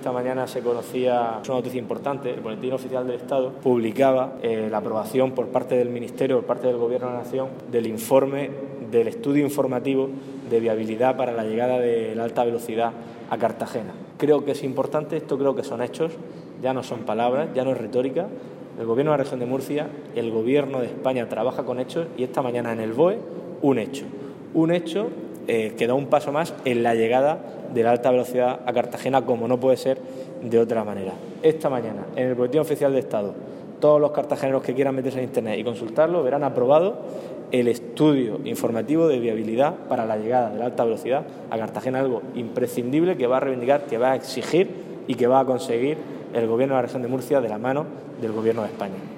esta mañana se conocía una noticia importante. El Boletín Oficial del Estado publicaba la aprobación por parte del Ministerio, por parte del Gobierno de la Nación, del informe del estudio informativo de viabilidad para la llegada de la alta velocidad a Cartagena. Creo que es importante, esto creo que son hechos, ya no son palabras, ya no es retórica. El Gobierno de la Región de Murcia, el Gobierno de España trabaja con hechos y esta mañana en el BOE un hecho que da un paso más en la llegada de la alta velocidad a Cartagena, como no puede ser de otra manera. Esta mañana, en el Boletín Oficial de Estado, todos los cartageneros que quieran meterse en Internet y consultarlo verán aprobado el estudio informativo de viabilidad para la llegada de la alta velocidad a Cartagena, algo imprescindible que va a reivindicar, que va a exigir y que va a conseguir el Gobierno de la Región de Murcia de la mano del Gobierno de España.